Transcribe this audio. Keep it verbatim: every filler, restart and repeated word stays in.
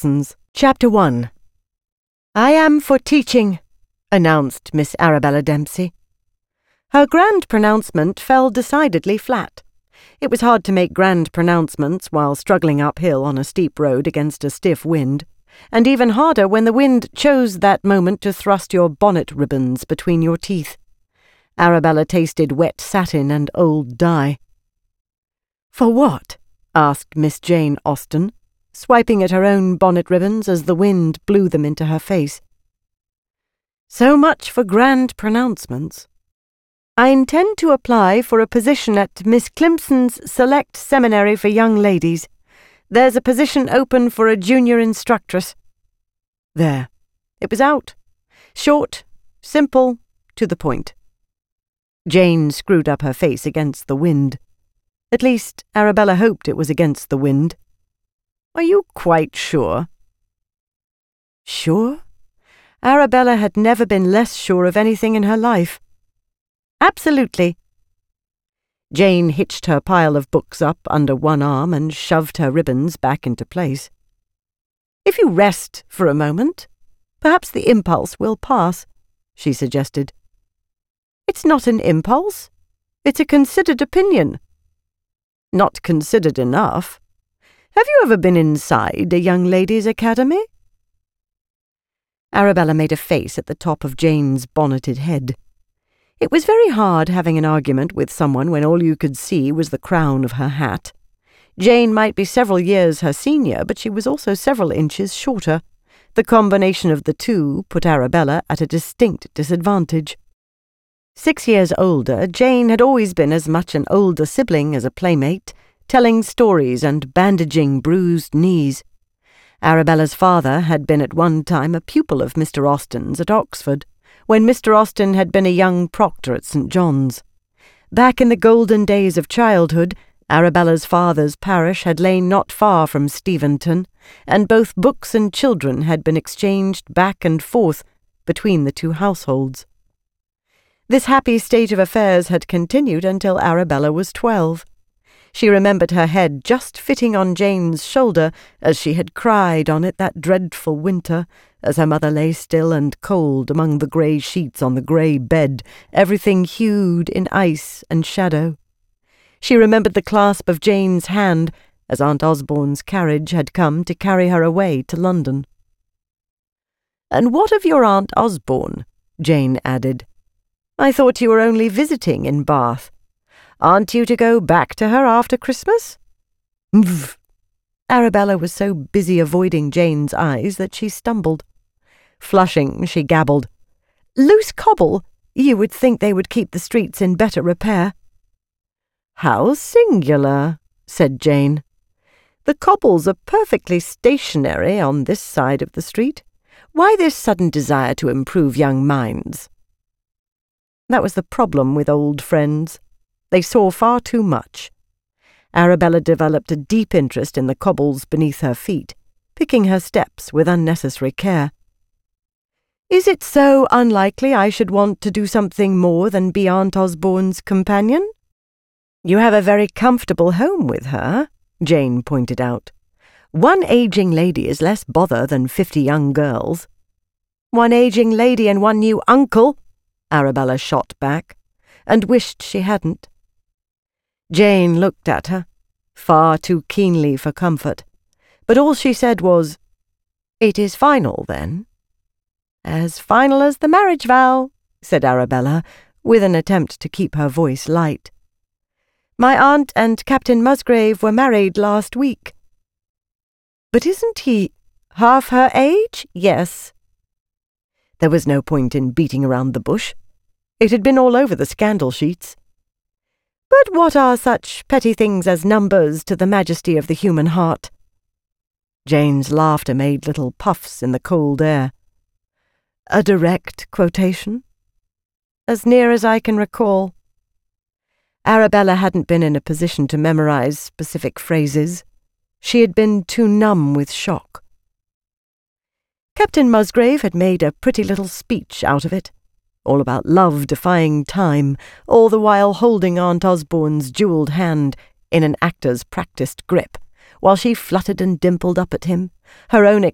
Lessons. Chapter one. "I am for teaching," announced Miss Arabella Dempsey. Her grand pronouncement fell decidedly flat. It was hard to make grand pronouncements while struggling uphill on a steep road against a stiff wind, and even harder when the wind chose that moment to thrust your bonnet ribbons between your teeth. Arabella tasted wet satin and old dye. "For what?" asked Miss Jane Austen, swiping at her own bonnet ribbons as the wind blew them into her face. "So much for grand pronouncements. I intend to apply for a position at Miss Climson's Select Seminary for Young Ladies. There's a position open for a junior instructress." There. It was out. Short, simple, to the point. Jane screwed up her face against the wind. At least, Arabella hoped it was against the wind. "Are you quite sure?" Sure? Arabella had never been less sure of anything in her life. "Absolutely." Jane hitched her pile of books up under one arm and shoved her ribbons back into place. "If you rest for a moment, perhaps the impulse will pass," she suggested. "It's not an impulse. It's a considered opinion." "Not considered enough. Have you ever been inside a young ladies' academy?" Arabella made a face at the top of Jane's bonneted head. It was very hard having an argument with someone when all you could see was the crown of her hat. Jane might be several years her senior, but she was also several inches shorter. The combination of the two put Arabella at a distinct disadvantage. Six years older, Jane had always been as much an older sibling as a playmate, telling stories and bandaging bruised knees. Arabella's father had been at one time a pupil of Mister Austen's at Oxford, when Mister Austen had been a young proctor at Saint John's. Back in the golden days of childhood, Arabella's father's parish had lain not far from Steventon, and both books and children had been exchanged back and forth between the two households. This happy state of affairs had continued until Arabella was twelve. She remembered her head just fitting on Jane's shoulder as she had cried on it that dreadful winter, as her mother lay still and cold among the grey sheets on the grey bed, everything hued in ice and shadow. She remembered the clasp of Jane's hand as Aunt Osborne's carriage had come to carry her away to London. "And what of your Aunt Osborne?" Jane added. "I thought you were only visiting in Bath. Aren't you to go back to her after Christmas?" Mv. Arabella was so busy avoiding Jane's eyes that she stumbled. Flushing, she gabbled, "Loose cobble! You would think they would keep the streets in better repair." "How singular," said Jane. "The cobbles are perfectly stationary on this side of the street. Why this sudden desire to improve young minds?" That was the problem with old friends. They saw far too much. Arabella developed a deep interest in the cobbles beneath her feet, picking her steps with unnecessary care. "Is it so unlikely I should want to do something more than be Aunt Osborne's companion?" "You have a very comfortable home with her," Jane pointed out. "One aging lady is less bother than fifty young girls." "One aging lady and one new uncle," Arabella shot back, and wished she hadn't. Jane looked at her, far too keenly for comfort, but all she said was, "It is final, then?" "As final as the marriage vow," said Arabella, with an attempt to keep her voice light. "My aunt and Captain Musgrave were married last week." "But isn't he half her age?" "Yes." There was no point in beating around the bush. It had been all over the scandal sheets. "But what are such petty things as numbers to the majesty of the human heart?" Jane's laughter made little puffs in the cold air. "A direct quotation?" "As near as I can recall." Arabella hadn't been in a position to memorize specific phrases. She had been too numb with shock. Captain Musgrave had made a pretty little speech out of it, all about love defying time, all the while holding Aunt Osborne's jewelled hand in an actor's practised grip, while she fluttered and dimpled up at him, her own